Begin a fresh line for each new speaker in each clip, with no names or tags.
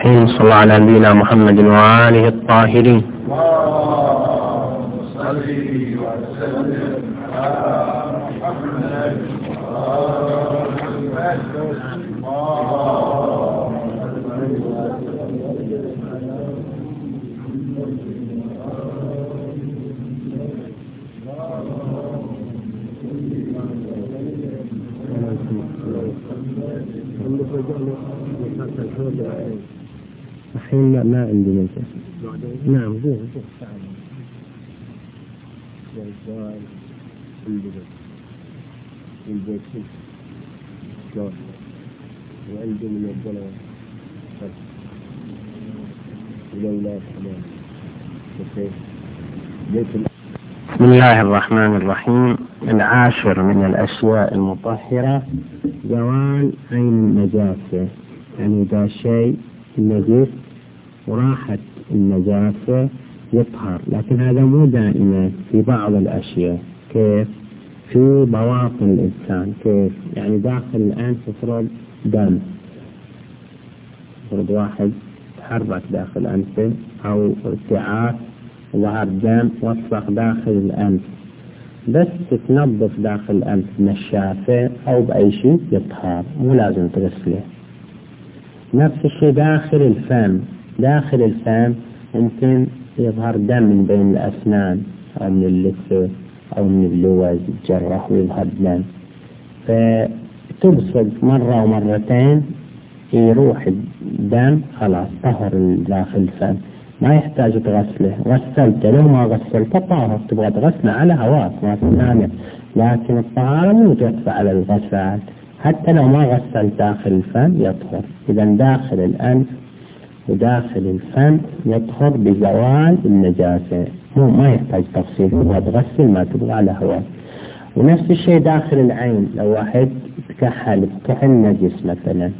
الرحيم. صلى الله على نبينا محمد وآله الطاهرين. الحين ما عندي ملكة. نعم زين بسم الله الرحمن الرحيم. العاشر من الأشياء المطهرة زوال عين النجاسة، يعني إذا شيء نجس وراحت النجاسة يطهر، لكن هذا مو دائما، في بعض الأشياء. كيف؟ في بواطن الإنسان. كيف؟ يعني داخل الأنف يفرض دم، يفرض واحد تحرك داخل أنفه أو ارتعاش ظهر دم وسخ داخل الأنف، بس تتنظف داخل الأنف نشافة أو بأي شيء يطهر، مو لازم تغسله. نفس الشيء داخل الفم. داخل الفم ممكن يظهر دم من بين الأسنان أو من اللثة أو من اللوز يتجرح ويظهر دم، فتبصق مرة ومرتين يروح الدم، خلاص طهر داخل الفم، ما يحتاج تغسله. غسلته لو ما غسلته طاهر، تبغى تغسله على هواك ما تسامح، لكن الطهارة مو تدفع على الغسال، حتى لو ما غسل داخل الفم يطهر. إذا داخل الأنف وداخل الفم يطهر بزوال النجاسة، ما يحتاج تغسيل، تبغى تغسل ما تبغى على هواك. ونفس الشيء داخل العين، لو واحد تكحل بكحل نجس مثلا،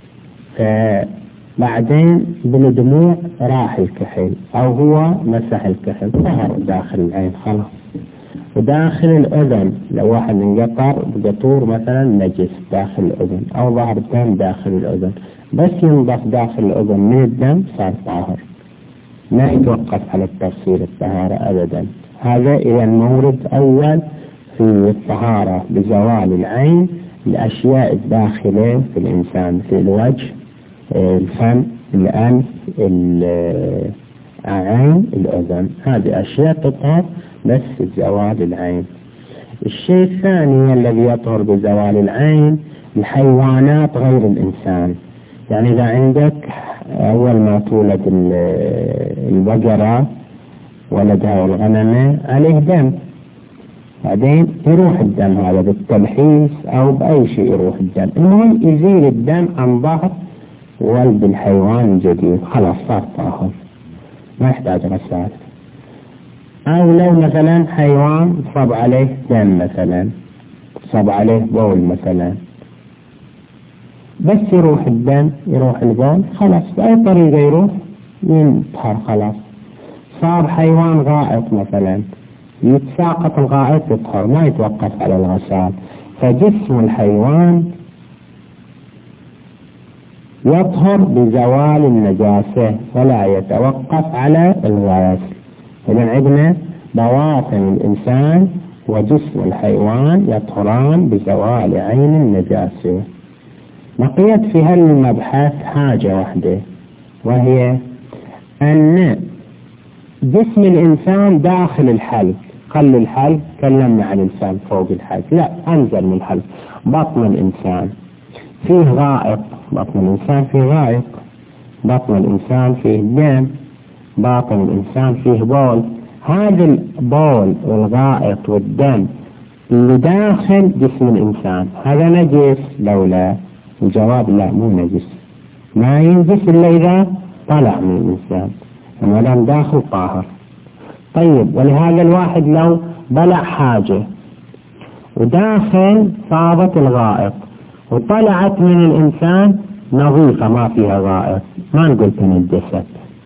بعدين بالدموع راح الكحل أو هو مسح الكحل، طهر داخل العين خلاص. وداخل الأذن، لو واحد انقطر بقطور مثلا نجس داخل الأذن أو ظهر دم داخل الأذن، بس ينضف داخل الأذن من الدم صار طاهر، ما يتوقف على التغسيل الطهارة أبدا. هذا إذا المورد أول في الطهارة بزوال العين، الأشياء الداخلة في الإنسان، في الوجه، الفم، الأنف، العين، الأذن، هذه أشياء تطهر بس بزوال العين. الشيء الثاني الذي يطهر بزوال العين الحيوانات غير الإنسان. يعني إذا عندك أول ما تولد البقرة ولدها والغنمة عليه دم، بعدين يروح الدم هذا بالتلحيس أو بأي شيء يروح الدم، المهم يزيل الدم عن ظهر ولد الحيوان الجديد، خلاص صار طاهر ما يحتاج غسالة. أو لو مثلا حيوان صب عليه دم مثلا، صب عليه بول مثلا، بس يروح الدم يروح البول خلاص، بأي طريقة يروح ينطهر خلاص. صار حيوان غائط مثلا، يتساقط الغائط يطهر، ما يتوقف على الغسال. فجسم الحيوان يطهر بزوال النجاسة ولا يتوقف على الغسل. إذن عندنا بواطن الإنسان وجسم الحيوان يطهران بزوال عين النجاسة. بقيت في هالمبحث حاجة واحدة، وهي أن جسم الإنسان داخل الحلق، خل الحلق تكلمنا عن الإنسان فوق الحلق، لا أنزل من الحلق. بطن الإنسان فيه غائط، بطن الإنسان فيه غائط، بطن الإنسان فيه دم، باطن الإنسان فيه بول. هذا البول والغائط والدم اللي داخل جسم الإنسان هذا نجس لولا؟ الجواب لا، مو نجس، ما ينجس إلا إذا طلع من الإنسان، ما دام داخل طاهر. طيب، ولهذا الواحد لو بلع حاجة وداخل صابت الغائط وطلعت من الإنسان نظيفة ما فيها غائط، ما نقول تنجست.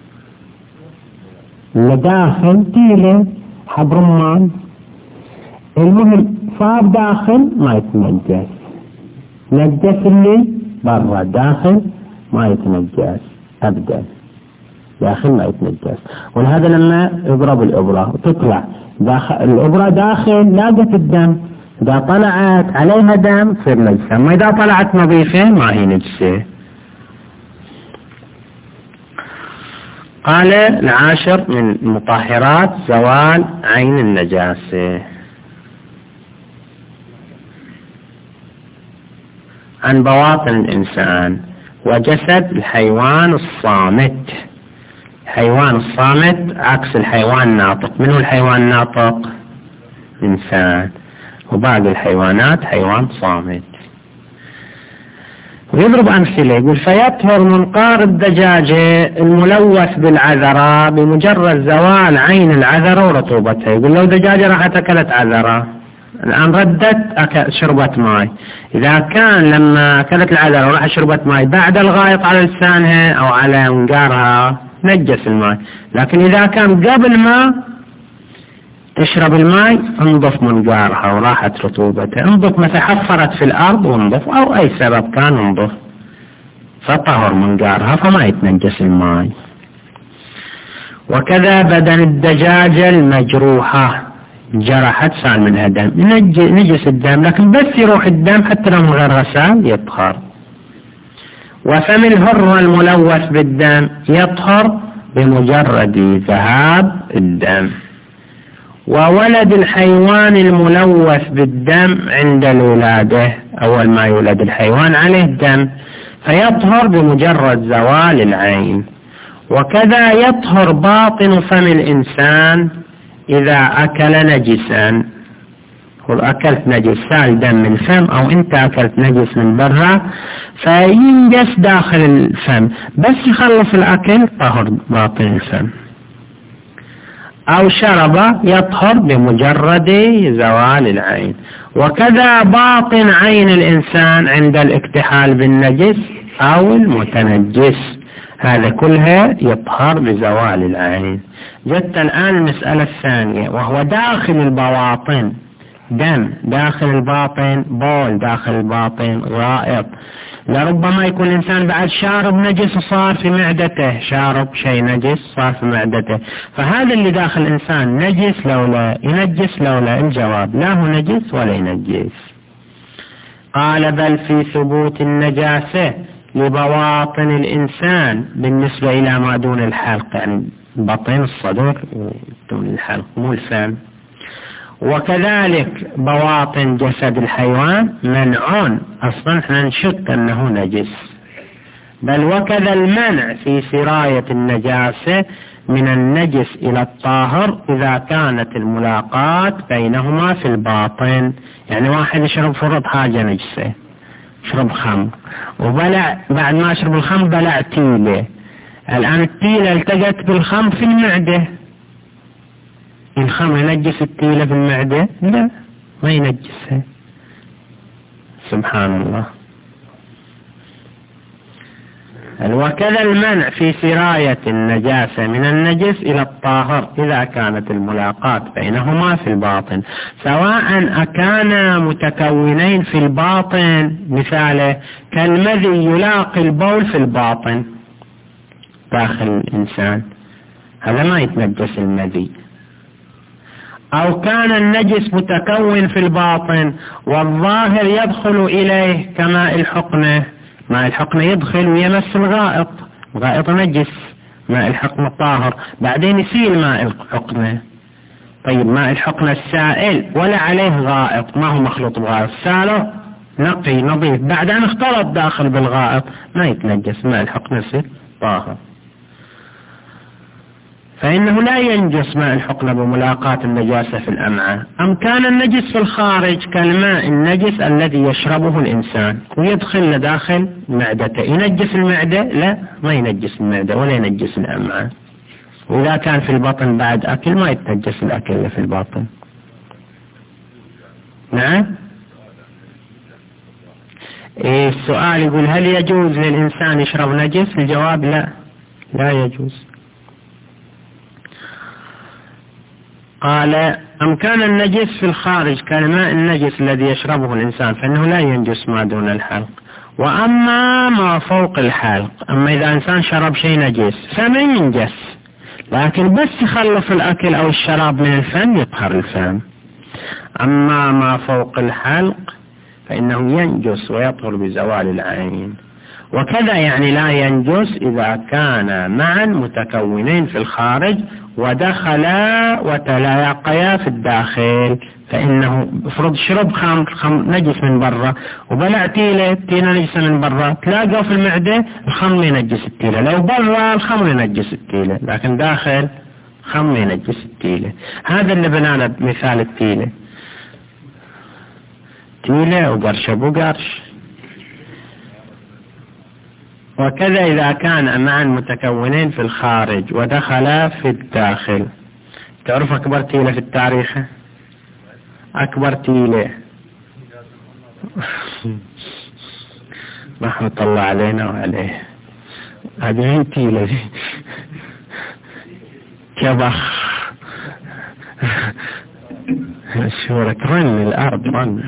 اللي داخل تيله حب رمان، المهم صاب داخل ما يتنجس، نجس اللي برا، داخل ما يتنجس. أبدا داخل ما يتنجس. ولهذا لما يضرب الإبرة وتطلع الإبرة داخل لاقت الدم، إذا طلعت عليها دم تصير نجسة، أما إذا طلعت نظيفة ما هي نجسة. قال العاشر من مطهرات زوال عين النجاسة. عن بواطن الإنسان وجسد الحيوان الصامت. الحيوان الصامت عكس الحيوان الناطق. من هو الحيوان الناطق؟ إنسان، وباقي الحيوانات حيوان صامت. ويضرب أمثلة يقول فيطهر منقار الدجاجة الملوث بالعذرة بمجرد زوال عين العذرة ورطوبتها. يقول لو دجاجة راحت أكلت عذرة الآن ردت شربت ماء، إذا كان لما أكلت العذرة وراح شربت ماء بعد الغائط على لسانها أو على منقارها نجس الماء، لكن إذا كان قبل ما تشرب الماء انضف منقارها وراحت رطوبتها، انضف مثلا حفرت في الأرض وانضف أو أي سبب كان انضف فطهر منقارها فما يتنجس الماء. وكذا بدن الدجاجة المجروحة جرحت صار منها دم نجس الدم، لكن بس يروح الدم حتى لو من غير غسال يطهر. وفم الهر الملوث بالدم يطهر بمجرد ذهاب الدم. وولد الحيوان الملوث بالدم عند الولادة، أول ما يولد الحيوان عليه دم فيطهر بمجرد زوال العين. وكذا يطهر باطن فم الإنسان إذا أكل نجسا. أكلت نجس سال دم من الفم أو أنت أكلت نجس من برا فينجس داخل الفم، بس يخلص الأكل طهر باطن الفم. أو شرب يطهر بمجرد زوال العين. وكذا باطن عين الإنسان عند الاكتحال بالنجس أو المتنجس، هذا كلها يطهر بزوال العين. جت الآن المسألة الثانية وهو داخل البواطن، دم داخل الباطن، بول داخل الباطن، غائط. لربما يكون الإنسان بعد شارب نجس وصار في معدته، شارب شيء نجس صار في معدته، فهذا اللي داخل الإنسان نجس لولا ينجس لولا؟ الجواب لا هو نجس ولا ينجس. قال بل في ثبوت النجاسة لبواطن الإنسان بالنسبة إلى ما دون الحلق، يعني بطن الصدر دون الحلق مو الفم. وكذلك بواطن جسد الحيوان منع، أصلا احنا نشك أنه نجس. بل وكذا المنع في سراية النجاسة من النجس إلى الطاهر إذا كانت الملاقات بينهما في الباطن. يعني واحد يشرب فرض حاجة نجسة، شرب خمر وبلع، بعد ما شرب الخمر بلع تيلة، الآن التيلة التقت بالخمر في المعدة، الخمر ينجس التيلة في المعدة؟ لا ما ينجسها، سبحان الله. وكذا المنع في سراية النجاسة من النجس إلى الطاهر إذا كانت الملاقات بينهما في الباطن، سواء أكانا متكونين في الباطن، مثاله كالمذي يلاقي البول في الباطن داخل الإنسان، هذا ما يتنجس المذي. أو كان النجس متكون في الباطن والظاهر يدخل إليه كماء الحقنة، ماء الحقنة يدخل ويمس الغائط، الغائط نجس، ماء الحقنة طاهر، بعدين يسيل ماء الحقنة. طيب ماء الحقنة السائل ولا عليه غائط، ما هو مخلوط بغائط، ساله نقي نظيف، بعد أن اختلط داخل بالغائط ما يتنجس، ماء الحقنة يصير طاهر. فإنه لا ينجس ماء الحقنة بملاقاة النجاسة في الأمعاء. أم كان النجس في الخارج كالماء النجس الذي يشربه الإنسان ويدخل داخل معدته، ينجس المعدة؟ لا ما ينجس المعدة ولا ينجس الأمعاء. وإذا كان في البطن بعد أكل ما يتنجس الأكل اللي في البطن. نعم. السؤال يقول هل يجوز للإنسان يشرب نجس؟ الجواب لا، لا يجوز. قال أم كان النجس في الخارج كالماء النجس الذي يشربه الإنسان فإنه لا ينجس ما دون الحلق. وأما ما فوق الحلق، أما إذا إنسان شرب شيء نجس فما ينجس، لكن بس يخلص الأكل أو الشراب من الفم يطهر الفم. أما ما فوق الحلق فإنه ينجس ويطهر بزوال العين. وكذا يعني لا ينجس إذا كان معا متكونين في الخارج ودخلا وتلاقيا في الداخل، فإنه افرض شرب خمر نجس من برا وبلع تيلة نجسة من برا، تلاقوا في المعدة الخمر ينجس التيلة، لو برا الخمر ينجس التيلة، لكن داخل خمر ينجس التيلة. هذا اللي بنانا بمثال التيلة، تيلة وقرش أبو قرش. وكذا إذا كان معا متكونين في الخارج ودخلا في الداخل. تعرف أكبر تيلة في التاريخ؟ أكبر تيلة رحمة الله علينا وعليه، هذه تيلة كبخ شورة رن الأرض رن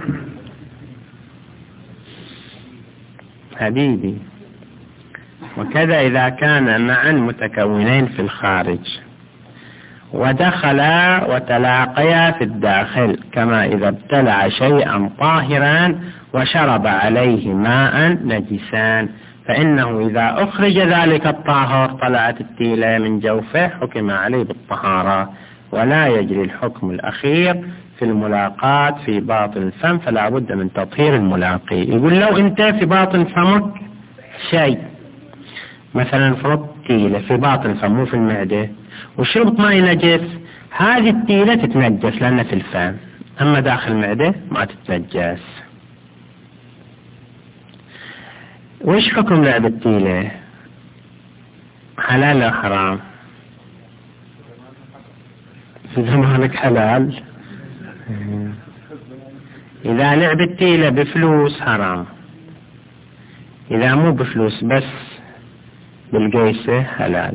حبيبي. وكذا إذا كان معا متكونين في الخارج ودخلا وتلاقيا في الداخل، كما إذا ابتلع شيئا طاهرا وشرب عليه ماء نجسان، فإنه إذا أخرج ذلك الطاهر طلعت التيلة من جوفه حكم عليه بالطهارة، ولا يجري الحكم الأخير في الملاقات في باطن الفم، فلا بد من تطهير الملاقي. يقول لو أنت في باطن فمك شيء، مثلا فرض تيلة في باطن الفم مو في المعدة وشربت ماء نجس، هذه التيلة تتنجس لأنها في الفم، أما داخل المعدة ما تتنجس. وش حكم لعب التيلة؟ حلال أو حرام؟ في زمانك حلال. إذا لعب التيلة بفلوس حرام، إذا مو بفلوس بس بالقيسة حلال.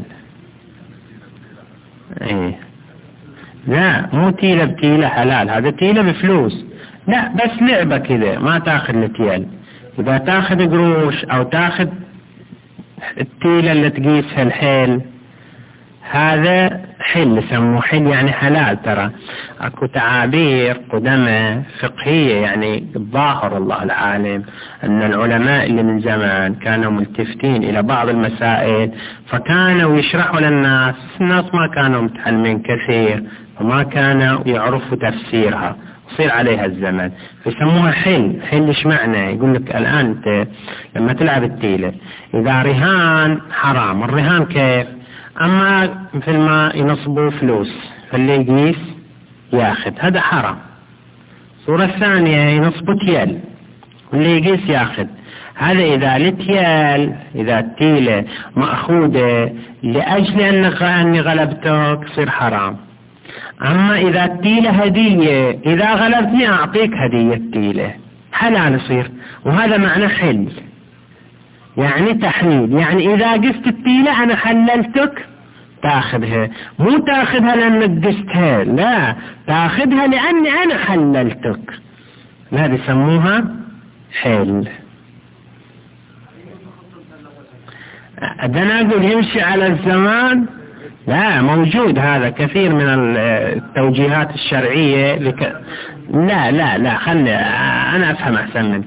ايه لا مو تيلة بتيلة حلال، هذا تيلة بفلوس، لا بس لعبة كذا ما تاخذ التيل. إذا تاخذ قروش أو تاخذ التيلة اللي تقيسها الحيل، هذا حل يسموه حل، يعني حلال. ترى اكو تعابير قدماء فقهية، يعني الظاهر الله العالم ان العلماء اللي من زمان كانوا ملتفتين الى بعض المسائل فكانوا يشرحوا للناس، الناس ما كانوا متعلمين كثير وما كانوا يعرفوا تفسيرها، يصير عليها الزمن فيسموها حل. حل ايش معنى؟ يقول لك الان انت لما تلعب التيلة اذا رهان حرام، الرهان كيف؟ أما مثل ما ينصبوا فلوس فاللي يقيس ياخذ، هذا حرام. صورة ثانية ينصبوا تيل واللي يقيس ياخذ، هذا إذا التيل إذا التيلة مأخوذة لأجل أني غلبتك يصير حرام. أما إذا التيلة هدية، إذا غلبتني أعطيك هدية التيلة حلال يصير. وهذا معنى حل، يعني تحليل، يعني إذا قست التيلة أنا حللتك تاخذها، مو تاخذها لأنك قستها، لا تاخذها لأني أنا حللتك، هذا يسموها حل. أنا أقول يمشي على الزمان، لا موجود هذا كثير من التوجيهات الشرعية لا لا لا خلي أنا أفهم أحسن منك.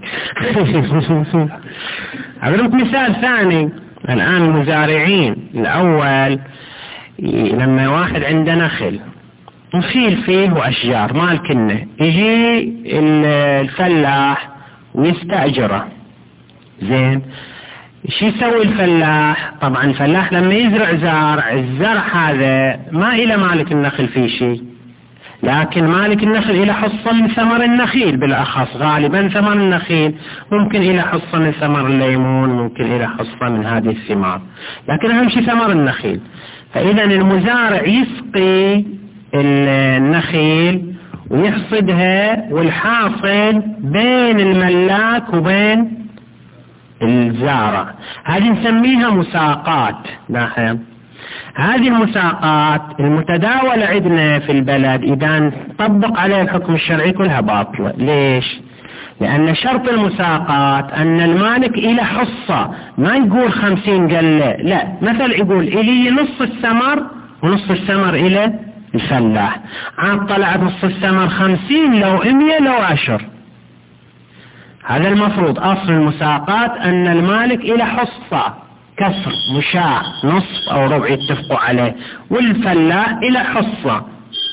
أضرب مثال ثاني. الآن المزارعين الأول لما واحد عنده نخل نخيل فيه وأشجار مالكنه، يجي الفلاح ويستأجره، زين شو يسوي الفلاح؟ طبعا الفلاح لما يزرع زرع، الزرع هذا ما إلى مالك النخل فيه شيء، لكن مالك النخل إلى حصة من ثمر النخيل، بالأخص غالبا ثمر النخيل، ممكن إلى حصة من ثمر الليمون، ممكن إلى حصة من هذه الثمار، لكن أهم شيء ثمر النخيل. فإذا المزارع يسقي النخيل ويحصدها، والحاصل بين الملاك وبين الزارع، هذه نسميها مساقات. لاحظ هذه المساقات المتداولة عندنا في البلد إذا نطبق عليها الحكم الشرعي كلها باطلة. ليش؟ لأن شرط المساقات أن المالك إلى حصة، ما يقول 50 قلة، لا، مثل يقول إلي نص الثمر ونص الثمر إلى الفلاح، عاد طلعت نص الثمر 50 لو 100 لو 10. هذا المفروض أصل المساقات أن المالك إلى حصة، كسر مشاع نصف أو ربع يتفقوا عليه، والفلاح إلى حصة.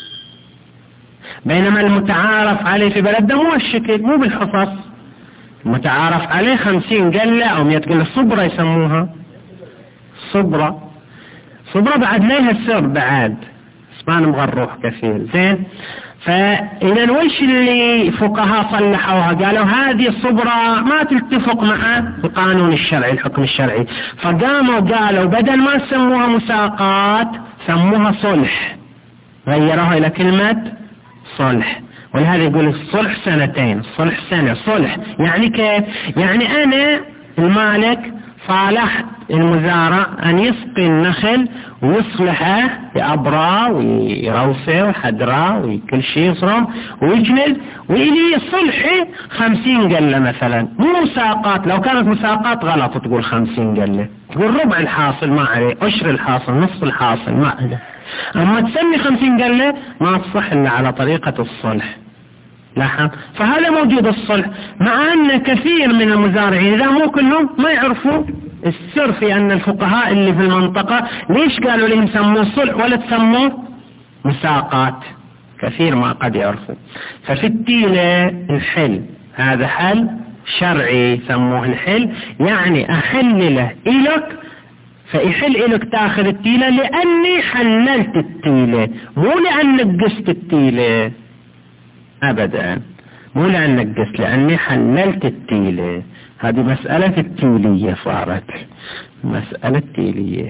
بينما المتعارف عليه في بلدنا مو الشكل، مو بالحصص، المتعارف عليه 50 قلة أو 100 قلة، صبرة يسموها، صبرة بعد ليها سر بعد، ما نبغى نروح كثير. زين، فإذا وش اللي فقهاء صلحوها؟ قالوا هذه الصبرة ما تتفق مع القانون الشرعي، الحكم الشرعي، فقاموا قالوا بدل ما سموها مساقات سموها صلح، غيروها إلى كلمة صلح. ولهذا يقول الصلح سنتين، الصلح سنة. صلح يعني كيف؟ يعني أنا المالك صالحت المزارع أن يسقي النخل ويصلحه بأبرة ويروسه وحدرة وكل شيء يصرم ويجلد، وإلي صلحي 50 قلة مثلا، مو مساقات. لو كانت مساقات غلط تقول 50 قلة، تقول ربع الحاصل ما عليه، عشر الحاصل، نصف الحاصل ما عليه. أما تسمي 50 قلة ما تصح إلا على طريقة الصلح. لاحظ، فهذا موجود الصلح، مع أن كثير من المزارعين إذا مو كلهم ما يعرفوا السر في أن الفقهاء اللي في المنطقة ليش قالوا لهم سموه صلح ولا تسموه مساقات، كثير ما قد يعرفوا. ففي التيلة الحل، هذا حل شرعي سموه الحل، يعني أحل له إلك، فيحل إلك تاخذ التيلة لأني حللت التيلة، مو لأنك قست التيلة أبدا، مو لأنك قست، لأني حللت التيلة. هذه مسألة التيلية، صارت مسألة تيلية.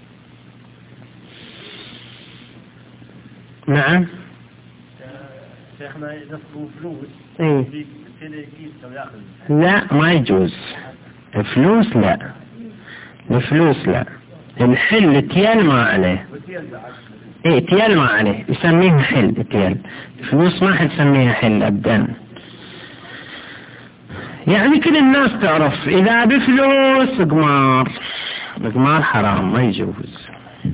نعم
شيخنا يدفعوا فلوس
إيه؟ لا ما يجوز فلوس، لا الفلوس لا، الحل تيال ما عليه، ايه تيال ما عليه، يسميه حل تيال، الفلوس ما حد يسميها حل ابدا. يعني كل الناس تعرف اذا بفلوس قمار حرام ما يجوز.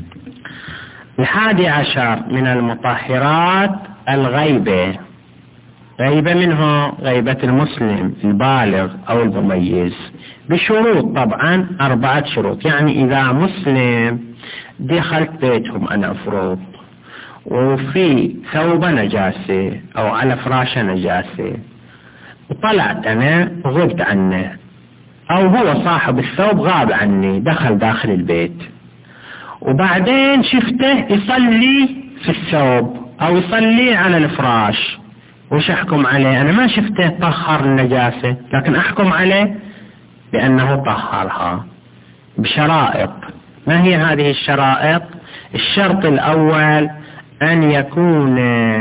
11 من المطهرات الغيبة، غيبة منه غيبة المسلم البالغ أو المميز، بشروط طبعا 4 شروط. يعني إذا مسلم دخلت بيتهم أنا أفرض وفي ثوب نجاسة أو على فراشة نجاسة، وطلعت أنا غبت عنه، أو هو صاحب الثوب غاب عني دخل داخل البيت، وبعدين شفته يصلي في الثوب أو يصلي على الفراش، وش أحكم عليه؟ أنا ما شفته طهر النجاسة، لكن أحكم عليه بأنه طهرها بشرائط. ما هي هذه الشرائط؟ الشرط الأول أن يكون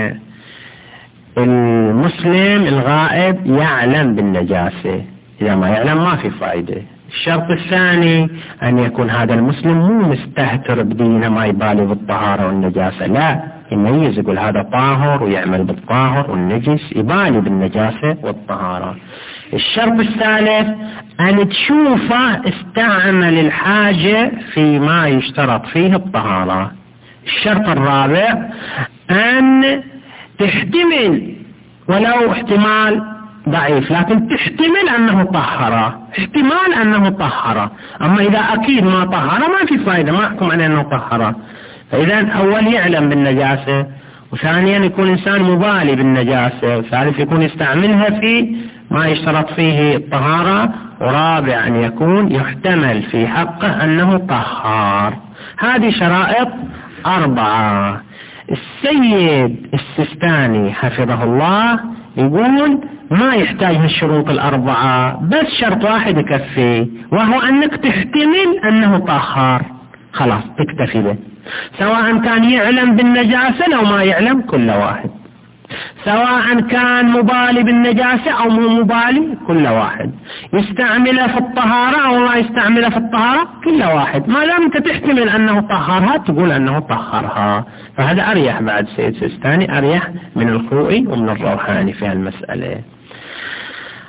المسلم الغائب يعلم بالنجاسة، إذا ما يعلم ما في فائدة. الشرط الثاني أن يكون هذا المسلم مو مستهتر بدينه، ما يبالي بالطهارة والنجاسة، لا، يميز يقول هذا طاهر ويعمل بالطاهر والنجس، يبالي بالنجاسة والطهارة. الشرط الثالث أن تشوفه استعمل الحاجة فيما يشترط فيه الطهارة. الشرط الرابع أن تحتمل ولو احتمال ضعيف، لكن تحتمل أنه طهر، احتمال أنه طهر. أما إذا أكيد ما طهر ما في فائدة، ما أحكم عليه أنه طهر. فإذا أول يعلم بالنجاسة، وثانيا يكون إنسان مبالي بالنجاسة، وثالث يكون يستعملها في ما يشترط فيه الطهارة، ورابع أن يكون يحتمل في حقه أنه طهار. هذه شرائط 4. السيد السيستاني حفظه الله يقول ما يحتاج هالشروط 4، بس شرط واحد يكفي، وهو أنك تحتمل أنه طهار، خلاص تكتفي به، سواء كان يعلم بالنجاسة أو ما يعلم، كل واحد، سواء كان مبالي بالنجاسة أو مو مبالي، كل واحد، يستعملها في الطهارة أو ما يستعملها في الطهارة، كل واحد، ما دام أنت تحتمل أنه طهرها تقول أنه طهرها. فهذا أريح بعد سيد سيستاني، أريح من الخوئي ومن الروحاني في هالمسألة.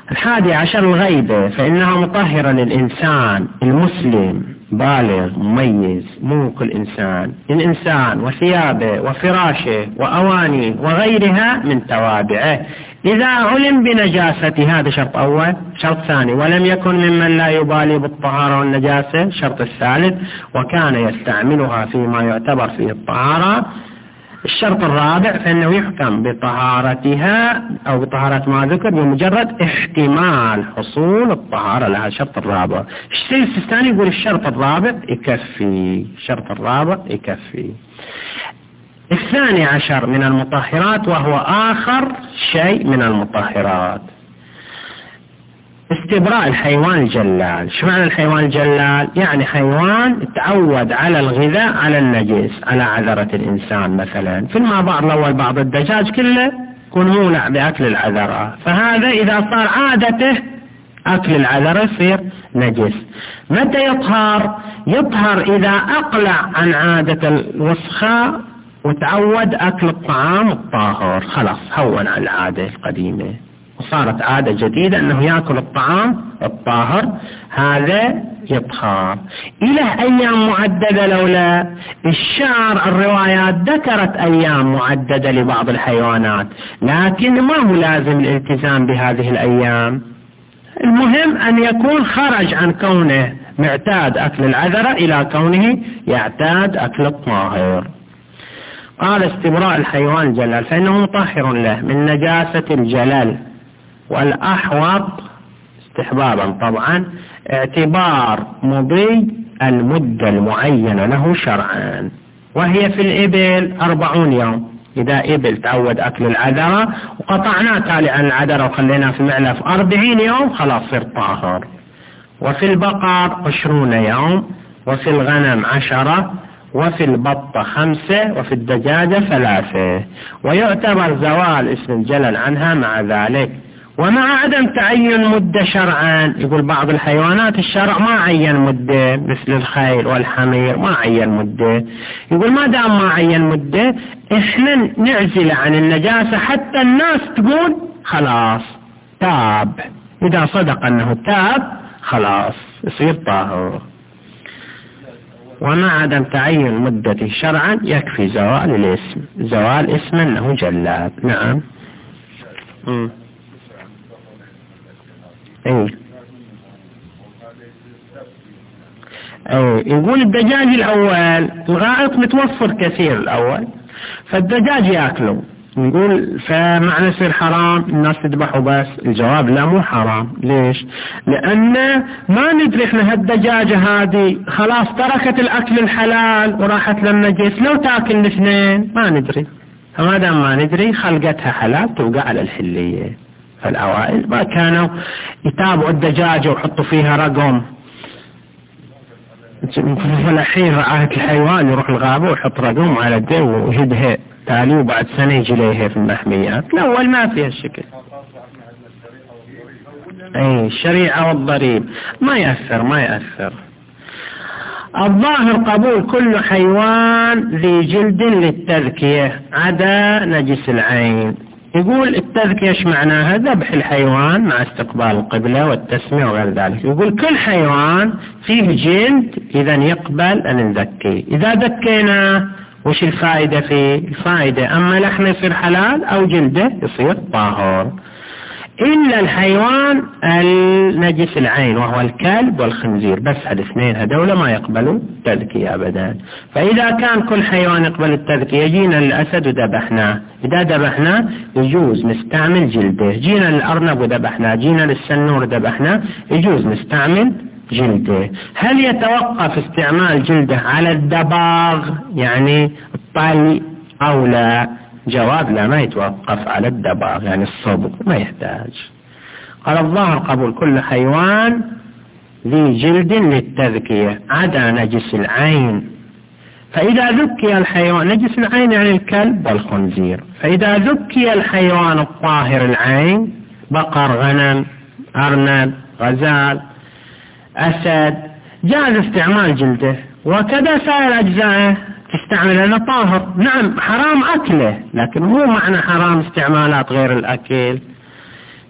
11 الغيبة، فإنها مطهرة للإنسان المسلم بالغ مميز، مو كل إنسان، الإنسان وثيابه وفراشه وأوانيه وغيرها من توابعه إذا علم بنجاسته. هذا شرط أول. شرط ثاني، ولم يكن ممن لا يبالي بالطهارة والنجاسة. شرط الثالث، وكان يستعملها فيما يعتبر فيه الطهارة. الشرط الرابع، فإنه يحكم بطهارتها أو بطهارة ما ذكر بمجرد احتمال حصول الطهارة لها. الشرط الرابع. الشيء الثاني يقول الشرط الرابع يكفي. الشرط الرابع يكفي. 12 من المطهرات، وهو آخر شيء من المطهرات، استبراء الحيوان الجلال. شو معنى الحيوان الجلال؟ يعني حيوان تعود على الغذاء على النجس، على عذرة الإنسان مثلا. في الماء الأول بعض الدجاج كله يكون مولع بأكل العذرة، فهذا إذا صار عادته أكل العذرة يصير نجس. متى يطهر؟ يطهر إذا أقلع عن عادة الوسخاء وتعود أكل الطعام الطاهر، خلاص هون على العادة القديمة وصارت عادة جديدة أنه يأكل الطعام الطاهر، هذا يطهر. إلى أيام معددة لولا الشعر. الروايات ذكرت أيام معددة لبعض الحيوانات، لكن ما هو لازم الالتزام بهذه الأيام. المهم أن يكون خرج عن كونه معتاد أكل العذرة إلى كونه يعتاد أكل الطاهر. قال استبراء الحيوان الجلال، فإنه مطهر له من نجاسة الجلال. والأحوط استحبابا طبعا اعتبار مضي المدة المعينة له شرعا، وهي في الإبل 40 يوم. إذا إبل تعود أكل العذرة وقطعناه تالي عن العذرة وخليناه في معلف 40 يوم خلاص صير طاهر. وفي البقر 20 يوم، وفي الغنم 10، وفي البطة 5، وفي الدجاجة 3. ويعتبر زوال اسم الجلل عنها مع ذلك. ومع عدم تعين مدة شرعا، يقول بعض الحيوانات الشرع ما عين مدة، مثل الخيل والحمير ما عين مدة. يقول ما دام ما عين مدة احنا نعزل عن النجاسة حتى الناس تقول خلاص تاب. إذا صدق أنه تاب خلاص يصير طاهر. ومع عدم تعين مدة شرعا يكفي زوال الاسم، زوال اسم أنه جلاد. نعم. يقول الدجاج الأول الغائط متوفر كثير الأول، فالدجاج يأكله. يقول فمعنى يصير حرام الناس تذبحه بس؟ الجواب لا، مو حرام. ليش؟ لأن ما ندري احنا هالدجاجة هذه خلاص تركت الأكل الحلال وراحت للنجس، لو تأكل الاثنين ما ندري. فما دام ما ندري خلقتها حلال توقع على الحلية. فالأوائل ما كانوا يتابعوا الدجاجة ويحطوا فيها رقم. الحين رعاية الحيوان يروح الغابة ويحط رقم على الدو ويهدها تالي، وبعد سنة يجي ليه في المحميات. الأول ما فيها الشكل. الشريعة والضريب ما يأثر. الظاهر قبول كل حيوان ذي جلد للتذكية عدا نجس العين. يقول التذكية ايش معناها؟ ذبح الحيوان مع استقبال القبلة والتسمية وغير ذلك. يقول كل حيوان فيه جلد إذا يقبل أن نذكيه. إذا ذكينا وش الفائدة فيه؟ الفائدة أما لحمه يصير حلال أو جلده يصير طاهر، إلا الحيوان النجس العين وهو الكلب والخنزير، بس هالاثنين هذول ما يقبلوا التذكية أبدا. فإذا كان كل حيوان يقبل التذكية، جينا للأسد وذبحناه، إذا ذبحناه يجوز نستعمل جلده. جينا للأرنب وذبحناه، جينا للسنور ذبحناه، يجوز نستعمل جلده. هل يتوقف استعمال جلده على الدباغ يعني الطلي أو لا؟ جواب لا، ما يتوقف على الدباغ يعني الصبغ ما يحتاج. قال الظاهر قبول كل حيوان ذي جلد للتذكية عدا نجس العين. فإذا ذكي الحيوان، نجس العين يعني الكلب والخنزير، فإذا ذكي الحيوان الطاهر العين بقر، غنم، أرنب، غزال، أسد، جاز استعمال جلده. وكذا سائر أجزائه تستعمل لأنه طاهر. نعم حرام أكله، لكن مو معنى حرام استعمالات غير الأكل.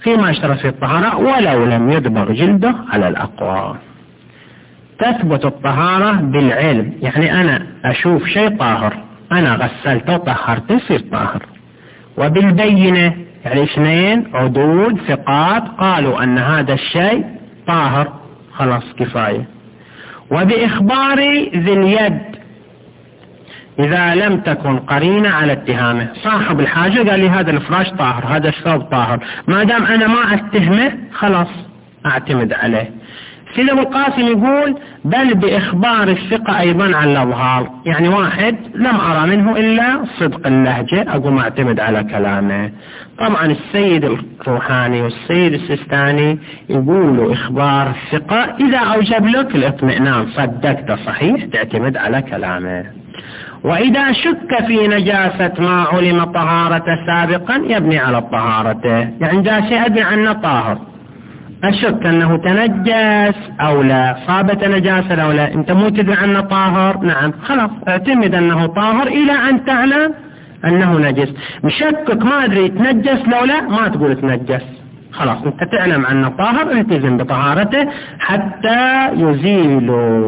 فيما اشترط في الطهارة ولو لم يدبغ جلده على الأقوى. تثبت الطهارة بالعلم، يعني أنا أشوف شيء طاهر، أنا غسلته وطهرته يصير طاهر. وبالبينة، يعني اثنين عدود ثقات قالوا أن هذا الشيء طاهر، خلاص كفاية. وبإخبار ذي اليد إذا لم تكن قرينة على اتهامه، صاحب الحاجة قال لي هذا الفراش طاهر، هذا الثوب طاهر، ما دام أنا ما أتهمه خلاص أعتمد عليه. سيد أبو القاسم يقول بل بإخبار الثقة أيضا عن الأظهار، يعني واحد لم أرى منه إلا صدق اللهجة أقوم أعتمد على كلامه. طبعا السيد الروحاني والسيد السيستاني يقولوا إخبار الثقة إذا أوجب لك الاطمئنان صدقت صحيح تعتمد على كلامه. وإذا شك في نجاسة ما علم طهارته سابقا يبني على طهارته، يعني جالس أدري عنه طاهر، أشك أنه تنجس أو لا، صابت نجاسة أو لا، أنت مو تدري عنه طاهر، نعم خلاص اعتمد أنه طاهر إلى أن تعلم أنه نجس. مشكك ما أدري تنجس لو لا، ما تقول تنجس، خلاص أنت تعلم أنه طاهر، التزم بطهارته حتى يزيل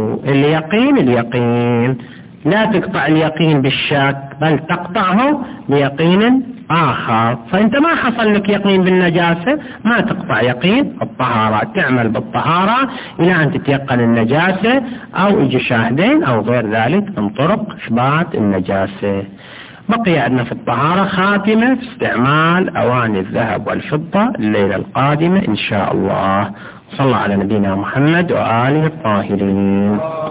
اليقين. لا تقطع اليقين بالشك، بل تقطعه بيقين آخر. فأنت ما حصل لك يقين بالنجاسة ما تقطع يقين الطهارة، تعمل بالطهارة إلى أن تتيقن النجاسة أو يجي شاهدين أو غير ذلك من طرق إثبات النجاسة. بقي عندنا في الطهارة خاتمة في استعمال أواني الذهب والفضة الليلة القادمة إن شاء الله. صلى على نبينا محمد وآله الطاهرين.